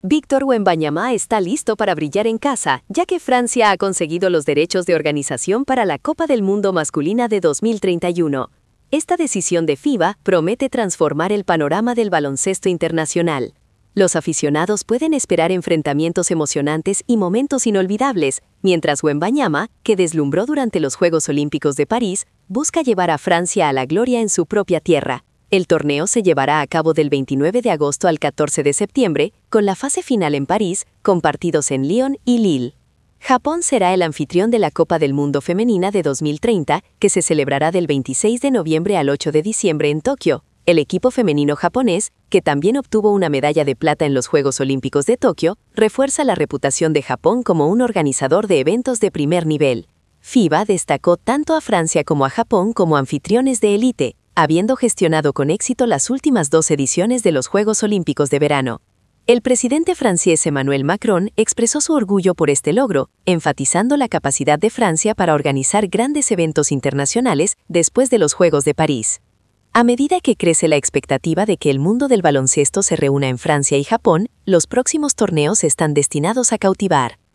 Víctor Wembanyama está listo para brillar en casa, ya que Francia ha conseguido los derechos de organización para la Copa del Mundo masculina de 2031. Esta decisión de FIBA promete transformar el panorama del baloncesto internacional. Los aficionados pueden esperar enfrentamientos emocionantes y momentos inolvidables, mientras Wembanyama, que deslumbró durante los Juegos Olímpicos de París, busca llevar a Francia a la gloria en su propia tierra. El torneo se llevará a cabo del 29 de agosto al 14 de septiembre, con la fase final en París, con partidos en Lyon y Lille. Japón será el anfitrión de la Copa del Mundo Femenina de 2030, que se celebrará del 26 de noviembre al 8 de diciembre en Tokio. El equipo femenino japonés, que también obtuvo una medalla de plata en los Juegos Olímpicos de Tokio, refuerza la reputación de Japón como un organizador de eventos de primer nivel. FIBA destacó tanto a Francia como a Japón como anfitriones de élite, habiendo gestionado con éxito las últimas 2 ediciones de los Juegos Olímpicos de verano. El presidente francés Emmanuel Macron expresó su orgullo por este logro, enfatizando la capacidad de Francia para organizar grandes eventos internacionales después de los Juegos de París. A medida que crece la expectativa de que el mundo del baloncesto se reúna en Francia y Japón, los próximos torneos están destinados a cautivar.